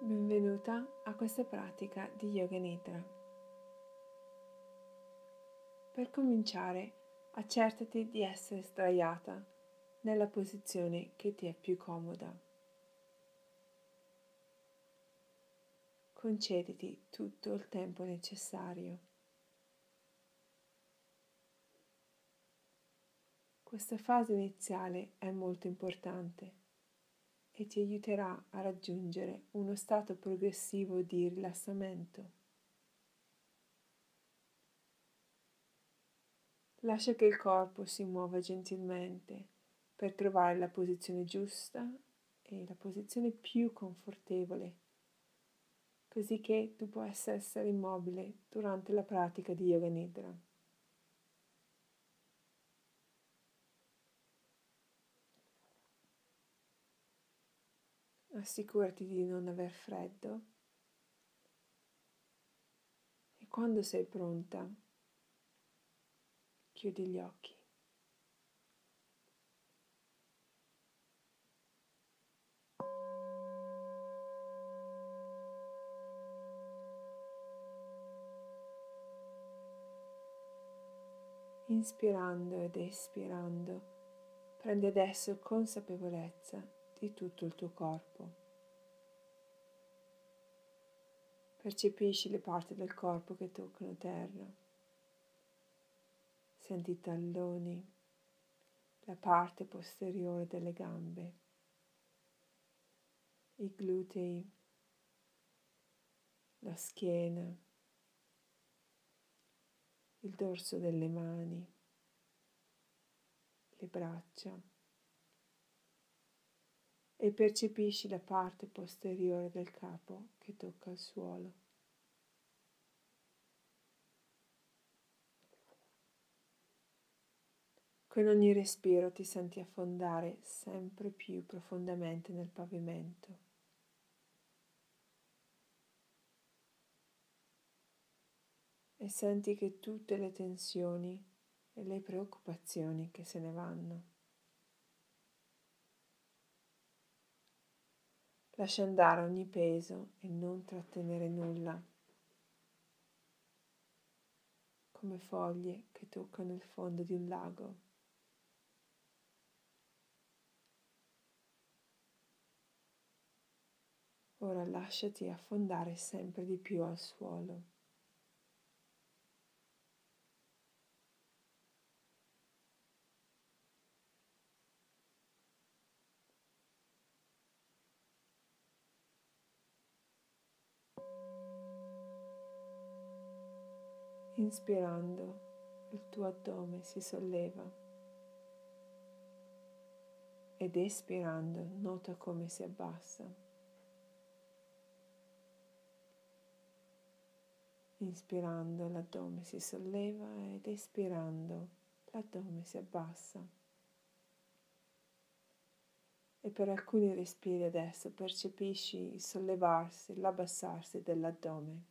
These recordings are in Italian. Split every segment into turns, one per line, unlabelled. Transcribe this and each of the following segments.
Benvenuta a questa pratica di Yoga Nidra. Per cominciare, accertati di essere sdraiata nella posizione che ti è più comoda. Concediti tutto il tempo necessario. Questa fase iniziale è molto importante e ti aiuterà a raggiungere uno stato progressivo di rilassamento. Lascia che il corpo si muova gentilmente per trovare la posizione giusta e la posizione più confortevole, così che tu possa essere immobile durante la pratica di Yoga Nidra. Assicurati di non aver freddo e quando sei pronta, chiudi gli occhi. Inspirando ed espirando, prendi adesso consapevolezza di tutto il tuo corpo. Percepisci le parti del corpo che toccano terra. Senti i talloni, la parte posteriore delle gambe, i glutei, la schiena, il dorso delle mani, le braccia e percepisci la parte posteriore del capo che tocca il suolo. Con ogni respiro ti senti affondare sempre più profondamente nel pavimento. E senti che tutte le tensioni e le preoccupazioni che se ne vanno. Lascia andare ogni peso e non trattenere nulla, come foglie che toccano il fondo di un lago. Ora lasciati affondare sempre di più al suolo. Inspirando, il tuo addome si solleva ed espirando, nota come si abbassa. Inspirando, l'addome si solleva ed espirando, l'addome si abbassa. E per alcuni respiri adesso percepisci il sollevarsi, l'abbassarsi dell'addome.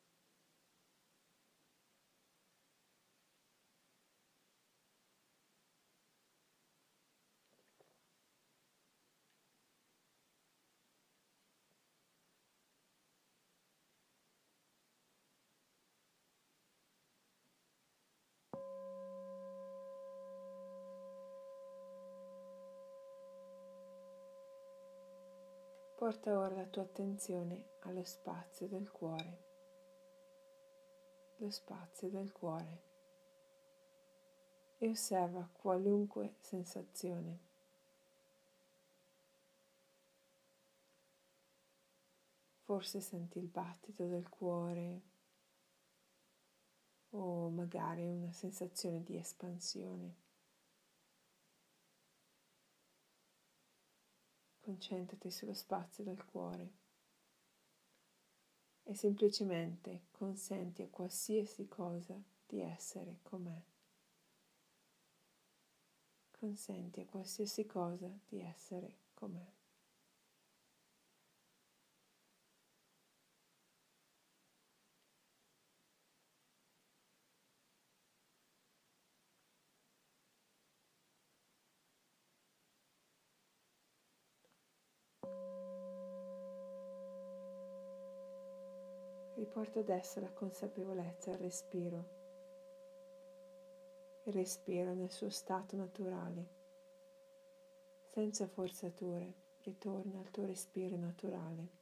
Porta ora la tua attenzione allo spazio del cuore. Lo spazio del cuore. E osserva qualunque sensazione. Forse senti il battito del cuore o magari una sensazione di espansione. Concentrati sullo spazio del cuore e semplicemente consenti a qualsiasi cosa di essere com'è. Consenti a qualsiasi cosa di essere com'è. Riporta adesso la consapevolezza al respiro, il respiro nel suo stato naturale, senza forzature, ritorna al tuo respiro naturale.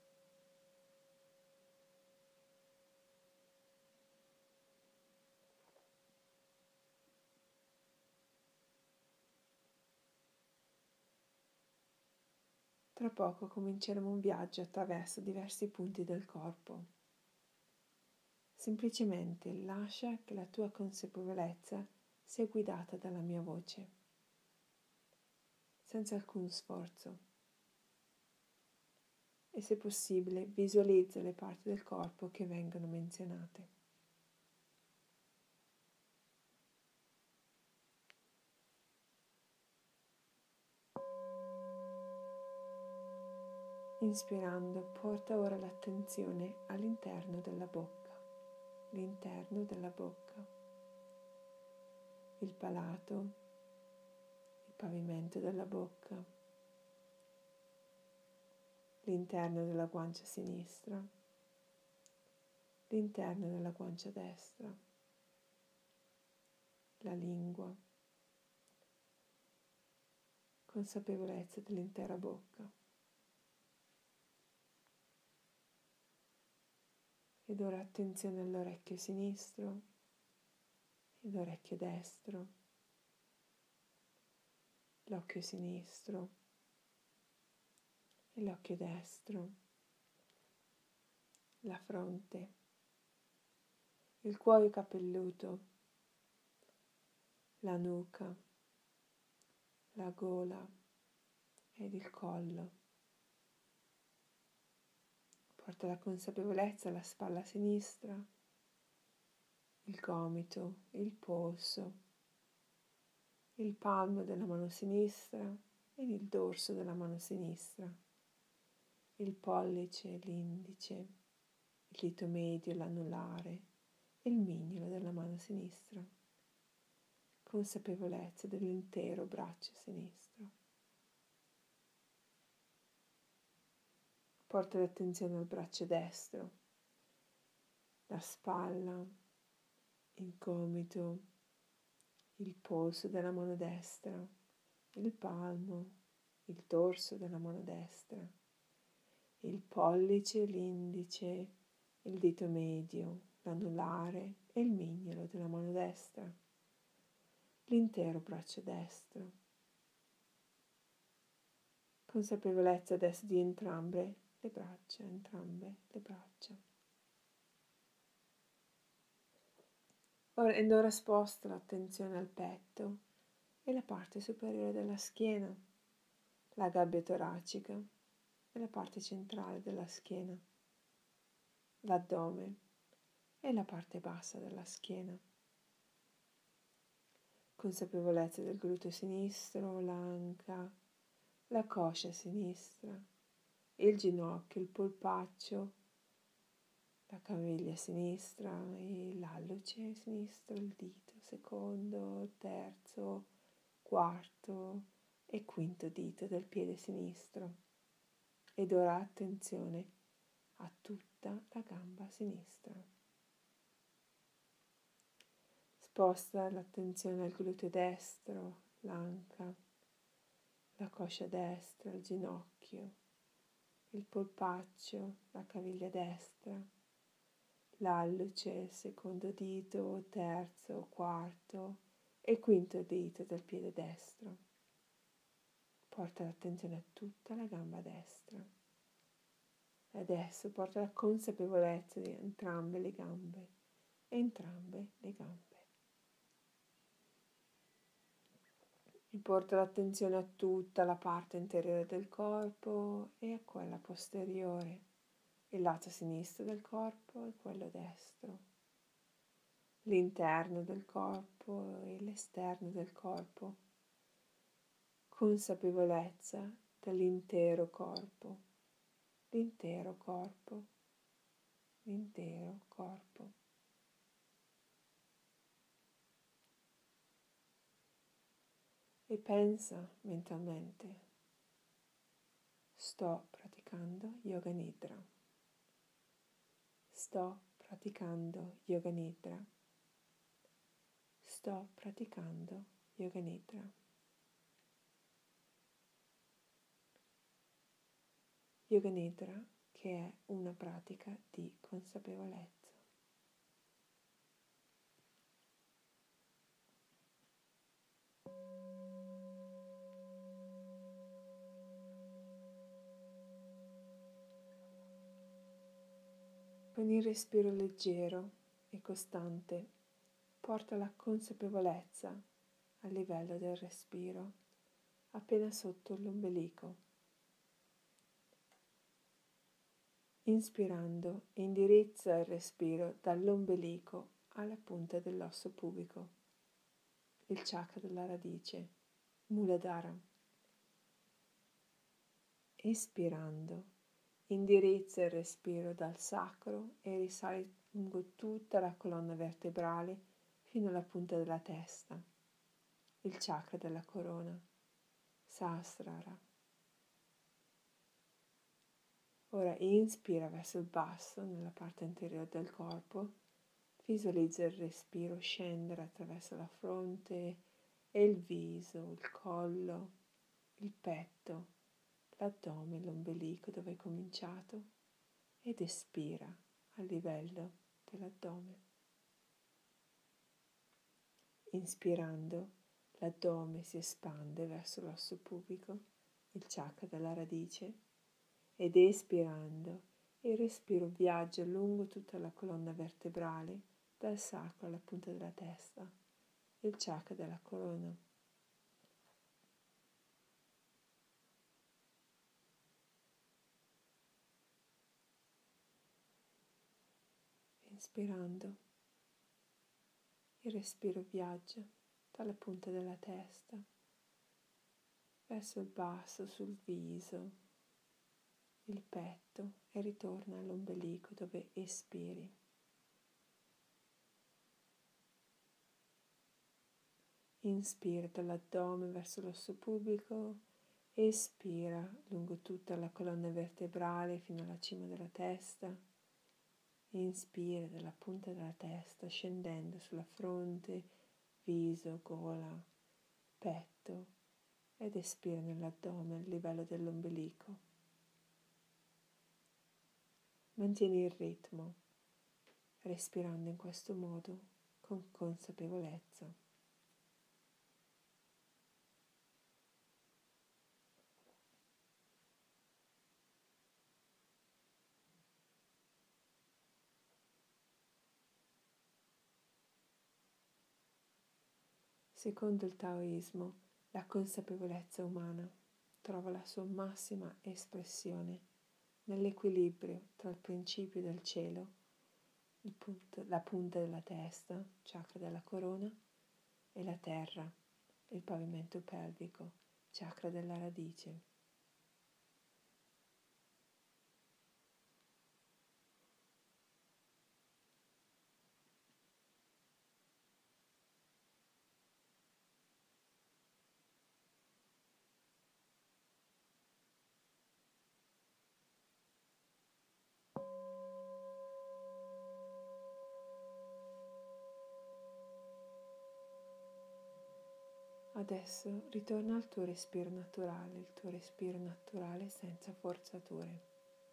Tra poco cominceremo un viaggio attraverso diversi punti del corpo. Semplicemente lascia che la tua consapevolezza sia guidata dalla mia voce, senza alcun sforzo. E se possibile visualizza le parti del corpo che vengono menzionate. Inspirando, porta ora l'attenzione all'interno della bocca, l'interno della bocca, il palato, il pavimento della bocca, l'interno della guancia sinistra, l'interno della guancia destra, la lingua, consapevolezza dell'intera bocca. Ed ora attenzione all'orecchio sinistro e l'orecchio destro, l'occhio sinistro e l'occhio destro, la fronte, il cuoio capelluto, la nuca, la gola ed il collo. Porta la consapevolezza alla spalla sinistra, il gomito, il polso, il palmo della mano sinistra ed il dorso della mano sinistra, il pollice, l'indice, il dito medio, l'anulare e il mignolo della mano sinistra. Consapevolezza dell'intero braccio sinistro. Porta l'attenzione al braccio destro, la spalla, il gomito, il polso della mano destra, il palmo, il dorso della mano destra, il pollice, l'indice, il dito medio, l'anulare e il mignolo della mano destra, l'intero braccio destro. Consapevolezza adesso di entrambe le braccia, entrambe le braccia. Ed ora sposta l'attenzione al petto e la parte superiore della schiena, la gabbia toracica e la parte centrale della schiena, l'addome e la parte bassa della schiena. Consapevolezza del gluteo sinistro, l'anca, la coscia sinistra, il ginocchio, il polpaccio, la caviglia sinistra e l'alluce sinistro, il dito secondo, terzo, quarto e quinto dito del piede sinistro. Ed ora attenzione a tutta la gamba sinistra. Sposta l'attenzione al gluteo destro, l'anca, la coscia destra, il ginocchio, il polpaccio, la caviglia destra, l'alluce, il secondo dito, terzo, quarto e quinto dito del piede destro. Porta l'attenzione a tutta la gamba destra. Adesso porta la consapevolezza di entrambe le gambe, entrambe le gambe. E porta l'attenzione a tutta la parte interiore del corpo e a quella posteriore, il lato sinistro del corpo e quello destro, l'interno del corpo e l'esterno del corpo, consapevolezza dell'intero corpo, l'intero corpo, l'intero corpo. E pensa mentalmente, sto praticando Yoga Nidra. Sto praticando Yoga Nidra. Sto praticando Yoga Nidra. Yoga Nidra, che è una pratica di consapevolezza. Con il respiro leggero e costante, porta la consapevolezza al livello del respiro, appena sotto l'ombelico. Inspirando, indirizza il respiro dall'ombelico alla punta dell'osso pubico, il chakra della radice, Muladhara. Espirando, indirizza il respiro dal sacro e risali lungo tutta la colonna vertebrale fino alla punta della testa, il chakra della corona, Sahasrara. Ora inspira verso il basso, nella parte anteriore del corpo, visualizza il respiro scendere attraverso la fronte e il viso, il collo, il petto, l'addome, l'ombelico dove hai cominciato ed espira a livello dell'addome. Inspirando, l'addome si espande verso l'osso pubico, il chakra della radice, ed espirando il respiro viaggia lungo tutta la colonna vertebrale, dal sacro alla punta della testa, il chakra della corona. Inspirando, il respiro viaggia dalla punta della testa verso il basso, sul viso, il petto e ritorna all'ombelico dove espiri. Inspira dall'addome verso l'osso pubico, espira lungo tutta la colonna vertebrale fino alla cima della testa. Inspira dalla punta della testa scendendo sulla fronte, viso, gola, petto ed espira nell'addome al livello dell'ombelico. Mantieni il ritmo, respirando in questo modo con consapevolezza. Secondo il Taoismo, la consapevolezza umana trova la sua massima espressione nell'equilibrio tra il principio del cielo, la punta della testa, chakra della corona, e la terra, il pavimento pelvico, chakra della radice. Adesso ritorna al tuo respiro naturale, il tuo respiro naturale senza forzature.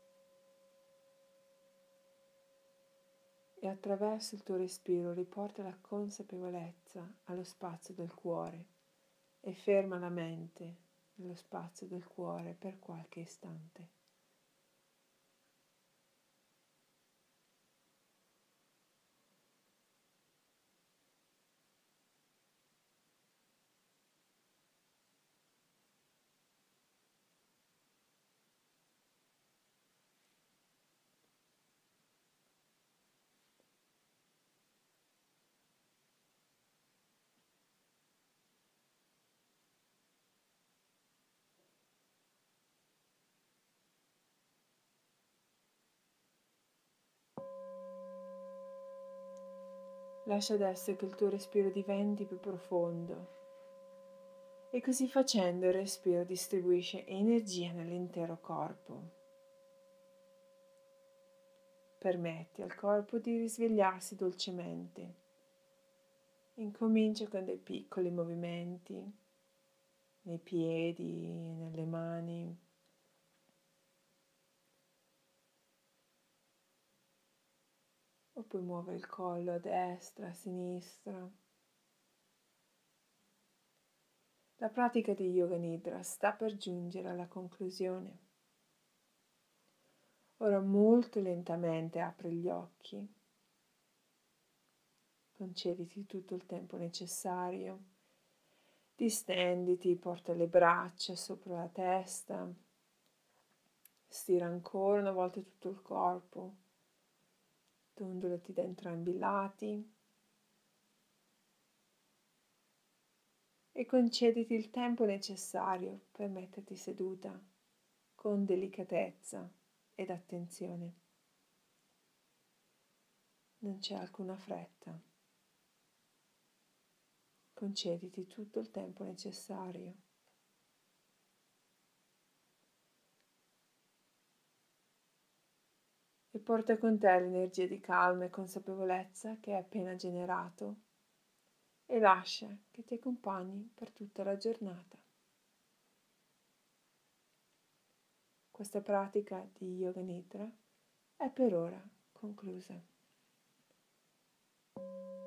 E attraverso il tuo respiro riporta la consapevolezza allo spazio del cuore e ferma la mente nello spazio del cuore per qualche istante. Lascia adesso che il tuo respiro diventi più profondo e così facendo il respiro distribuisce energia nell'intero corpo. Permetti al corpo di risvegliarsi dolcemente. Incomincia con dei piccoli movimenti nei piedi, nelle mani. O puoi muovere il collo a destra, a sinistra. La pratica di Yoga Nidra sta per giungere alla conclusione. Ora molto lentamente apri gli occhi. Concediti tutto il tempo necessario. Distenditi, porta le braccia sopra la testa. Stira ancora una volta tutto il corpo. Dondolati da entrambi i lati. E concediti il tempo necessario per metterti seduta con delicatezza ed attenzione. Non c'è alcuna fretta. Concediti tutto il tempo necessario. E porta con te l'energia di calma e consapevolezza che hai appena generato e lascia che ti accompagni per tutta la giornata. Questa pratica di Yoga Nidra è per ora conclusa.